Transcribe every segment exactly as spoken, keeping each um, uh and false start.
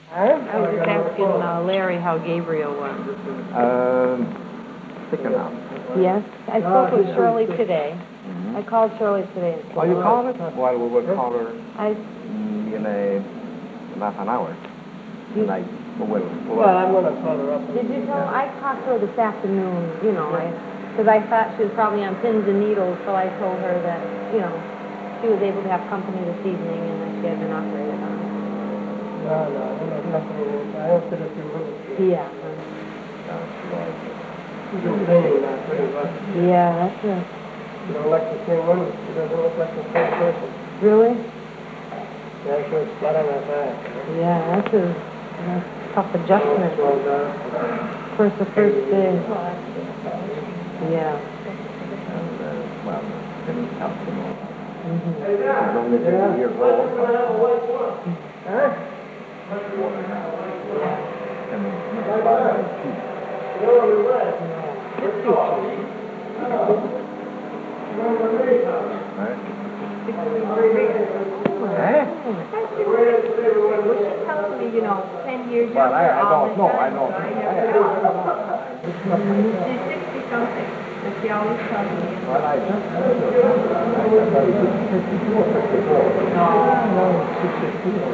I was just asking uh, Larry how Gabriel was. Um, sick enough. Yes, I spoke with Shirley today. Mm-hmm. I called Shirley today. And Oh, you called her? Well, we will call her I, mm, in a, not an hour. Tonight. We'll, we'll, Well, I'm going to call her up. did you tell, I talked to her this afternoon, you know, I, because I thought she was probably on pins and needles, so I told her that, you know, she was able to have company this evening and that she had been operated on. No, no, I don't have nothing to do. I hope that if you will. Yeah. She's been singing now pretty much. Yeah, that's it. You don't like to sing one, she doesn't look like the same person. Really? Yeah, she was flat on her back. Yeah, that's a, that's a tough adjustment. Well done. First, the first day. Yeah. And, uh, well, didn't help them all. Mm-hmm. She's only fifty years old. Huh? More than that. And it's by my cheek. Right? Eh? She tells me, you know, ten years Well, I, I all don't the know, time, I don't. so I I, never- She's sixty something, but she always tells me. well, I just. No, sixty-four.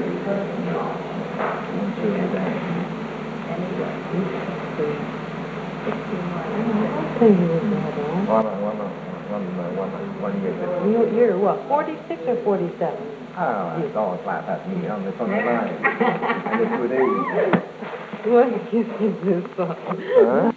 Ten years ago. One, one, one, one, one year. You, you're what, forty-six or forty-seven? Oh, I don't laugh at me. I'm the son of mine. I'm the two days. What is this? Huh?